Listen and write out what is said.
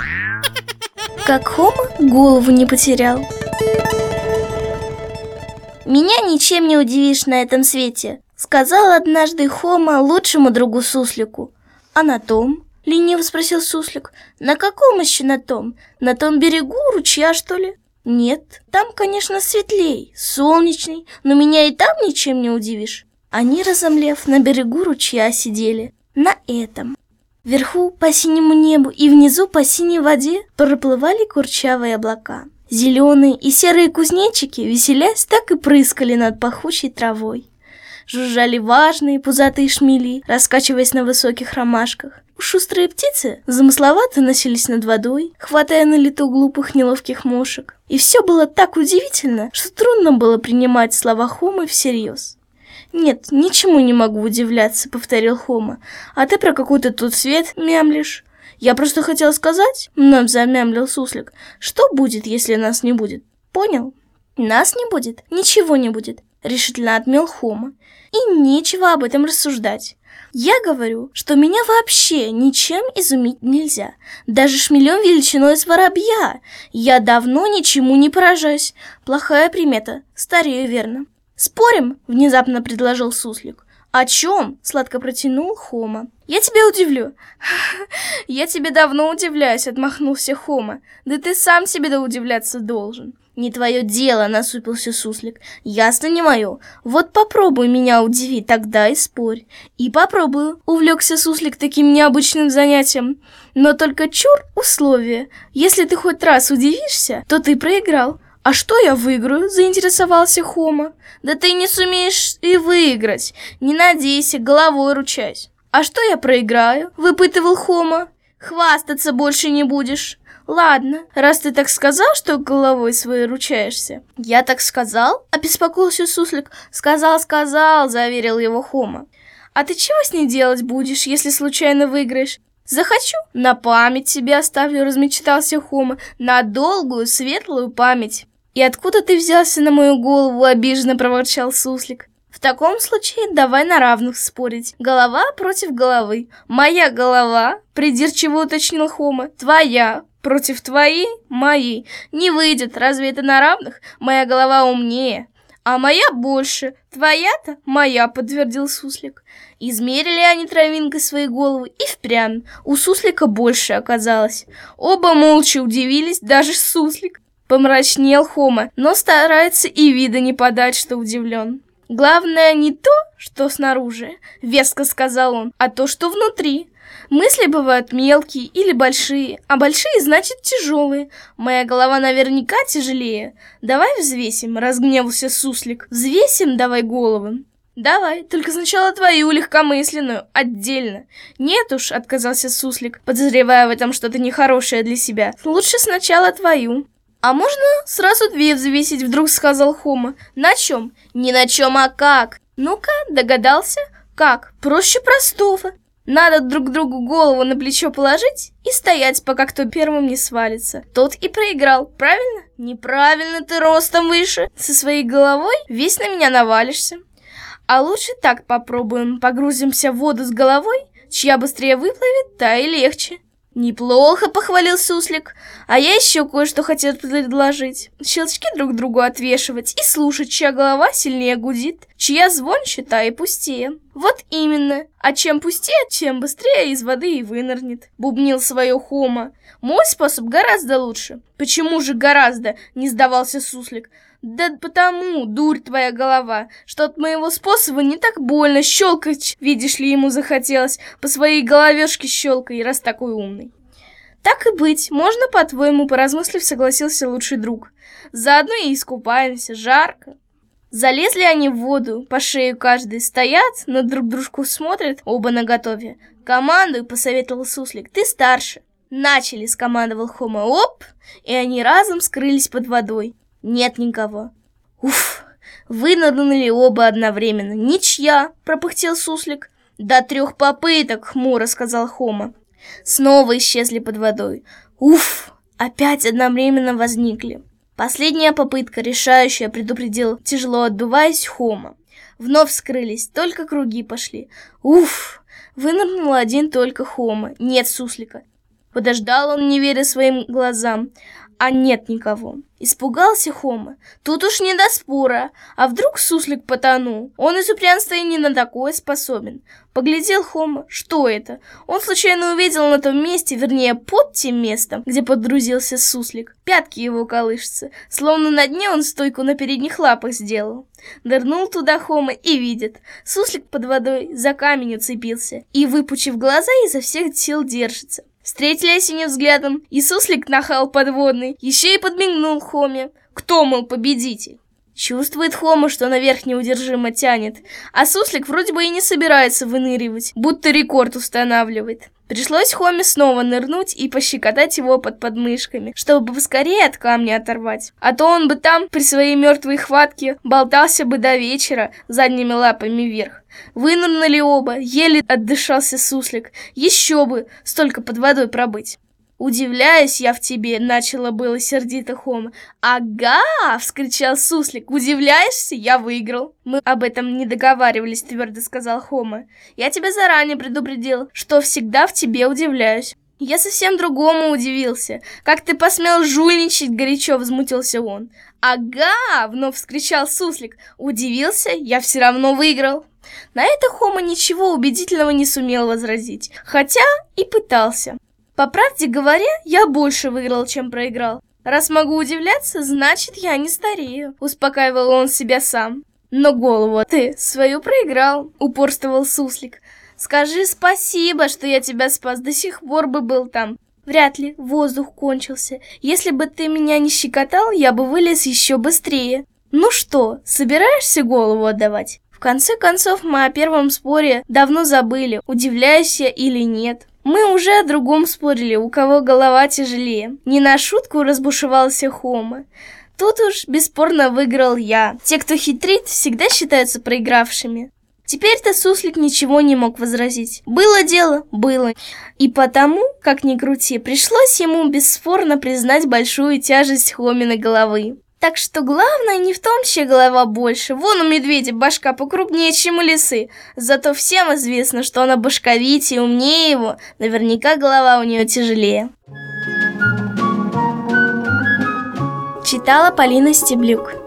Как Хома голову не потерял. «Меня ничем не удивишь на этом свете», — сказал однажды Хома лучшему другу Суслику. «А на том?» — лениво спросил Суслик. «На каком еще на том? На том берегу ручья, что ли?» «Нет, там, конечно, светлей, солнечный, но меня и там ничем не удивишь». Они, разомлев, на берегу ручья сидели. На этом. Вверху по синему небу и внизу по синей воде проплывали курчавые облака. Зеленые и серые кузнечики, веселясь, так и прыскали над пахучей травой. Жужжали важные пузатые шмели, раскачиваясь на высоких ромашках. Шустрые птицы замысловато носились над водой, хватая на лету глупых неловких мошек. И все было так удивительно, что трудно было принимать слова Хомы всерьез. «Нет, ничему не могу удивляться», — повторил Хома. «А ты про какой-то тут свет мямлишь». «Я просто хотел сказать», — вновь замямлил Суслик, «что будет, если нас не будет? Понял?» «Нас не будет? Ничего не будет», — решительно отмел Хома. «И нечего об этом рассуждать. Я говорю, что меня вообще ничем изумить нельзя, даже шмелем величиной с воробья. Я давно ничему не поражаюсь. Плохая примета, старею верно». «Спорим?» — внезапно предложил Суслик. «О чем?» — сладко протянул Хома. «Я тебя удивлю». «Я тебе давно удивляюсь», — отмахнулся Хома. «Да ты сам себе да удивляться должен». «Не твое дело», — насупился Суслик. «Ясно, не мое. Вот попробуй меня удивить, тогда и спорь». «И попробую», — увлекся Суслик таким необычным занятием. «Но только чур условия. Если ты хоть раз удивишься, то ты проиграл». «А что я выиграю?» — заинтересовался Хома. «Да ты не сумеешь и выиграть. Не надейся, головой ручаюсь». «А что я проиграю?» — выпытывал Хома. «Хвастаться больше не будешь». «Ладно, раз ты так сказал, что головой своей ручаешься». «Я так сказал?» — обеспокоился Суслик. «Сказал», — заверил его Хома. «А ты чего с ней делать будешь, если случайно выиграешь?» «Захочу, на память себе оставлю», — размечтался Хома. «На долгую, светлую память». «И откуда ты взялся на мою голову?» — обиженно проворчал Суслик. «В таком случае давай на равных спорить. Голова против головы». «Моя голова?» — придирчиво уточнил Хома. «Твоя против твоей, моей. Не выйдет, разве это на равных? Моя голова умнее». «А моя больше. Твоя-то моя», — подтвердил Суслик. Измерили они травинкой свои головы, и впрямь у Суслика больше оказалось. Оба молча удивились, даже Суслик. Помрачнел Хома, но старается и вида не подать, что удивлен. «Главное не то, что снаружи», — веско сказал он, — «а то, что внутри. Мысли бывают мелкие или большие, а большие значит тяжелые. Моя голова наверняка тяжелее. Давай взвесим», — разгневался Суслик. «Взвесим давай головы». «Давай, только сначала твою легкомысленную, отдельно». «Нет уж», — отказался Суслик, подозревая в этом что-то нехорошее для себя. «Лучше сначала твою». «А можно сразу две взвесить?» — вдруг сказал Хома. «На чем?» «Не на чем, а как?» «Ну-ка, догадался?» «Как? Проще простого. Надо друг другу голову на плечо положить и стоять, пока кто первым не свалится. Тот и проиграл, правильно?» «Неправильно, ты ростом выше. Со своей головой весь на меня навалишься». «А лучше так попробуем. Погрузимся в воду с головой. Чья быстрее выплывет, та и легче». «Неплохо», — похвалил Суслик. «А я еще кое-что хотел предложить. Щелчки друг другу отвешивать и слушать, чья голова сильнее гудит, чья звонче, та и пустее». «Вот именно. А чем пустее, тем быстрее из воды и вынырнет», — бубнил свое Хома. «Мой способ гораздо лучше». «Почему же гораздо?» — не сдавался Суслик. «Да потому, дурь твоя голова, что от моего способа не так больно щелкать, видишь ли, ему захотелось, по своей головешке щелкай, раз такой умный». «Так и быть, можно, по-твоему», — поразмыслив, согласился лучший друг. «Заодно и искупаемся, жарко». Залезли они в воду, по шею каждый, стоят, на друг дружку смотрят, оба наготове. «Командуй», — посоветовал Суслик, — «ты старше». «Начали», — скомандовал Хома, — «оп!» и они разом скрылись под водой. Нет никого. «Уф!» Вынырнули оба одновременно. «Ничья!» — пропыхтел Суслик. «До 3 попыток!» — хмуро сказал Хома. Снова исчезли под водой. «Уф!» — опять одновременно возникли. Последняя попытка, решающая, предупредил, тяжело отдуваясь, Хома. Вновь скрылись, только круги пошли. «Уф!» — вынырнул один только Хома. Нет Суслика. Подождал он, не веря своим глазам, а нет никого. Испугался Хома. Тут уж не до спора. А вдруг суслик потонул? Он из упрямства и не на такое способен. Поглядел Хома. Что это? Он случайно увидел на том месте, вернее, под тем местом, где подрузился суслик. Пятки его колышутся, словно на дне он стойку на передних лапах сделал. Нырнул туда Хома и видит. Суслик под водой за камень уцепился и, выпучив глаза, изо всех сил держится. Встретились они взглядом, и суслик нахал подводный еще и подмигнул Хоме. Кто, мол, победитель? Чувствует Хома, что наверх неудержимо тянет, а суслик вроде бы и не собирается выныривать, будто рекорд устанавливает. Пришлось Хоме снова нырнуть и пощекотать его под подмышками, чтобы поскорее от камня оторвать. А то он бы там при своей мертвой хватке болтался бы до вечера задними лапами вверх. Вынырнули оба, еле отдышался суслик. Еще бы, столько под водой пробыть. «Удивляюсь я в тебе», — начало было сердито Хома. «Ага!» — вскричал суслик. «Удивляешься? Я выиграл». «Мы об этом не договаривались», — твердо сказал Хома. «Я тебя заранее предупредил, что всегда в тебе удивляюсь». «Я совсем другому удивился. Как ты посмел жульничать?» — горячо возмутился он. «Ага!» — вновь вскричал суслик. «Удивился? Я все равно выиграл». На это Хома ничего убедительного не сумел возразить, хотя и пытался. «По правде говоря, я больше выиграл, чем проиграл. Раз могу удивляться, значит, я не старею», — успокаивал он себя сам. «Но голову ты свою проиграл», — упорствовал суслик. «Скажи спасибо, что я тебя спас, до сих пор бы был там. Вряд ли, воздух кончился. Если бы ты меня не щекотал, я бы вылез еще быстрее. Ну что, собираешься голову отдавать?» В конце концов, мы о первом споре давно забыли, удивляюсь я или нет. Мы уже о другом спорили, у кого голова тяжелее. Не на шутку разбушевался Хома. Тут уж бесспорно выиграл я. Те, кто хитрит, всегда считаются проигравшими. Теперь-то суслик ничего не мог возразить. Было дело, было. И потому, как ни крути, пришлось ему бесспорно признать большую тяжесть Хоминой головы. Так что главное не в том, чья голова больше. Вон у медведя башка покрупнее, чем у лисы. Зато всем известно, что она башковитее и умнее его. Наверняка голова у нее тяжелее. Читала Полина Стеблюк.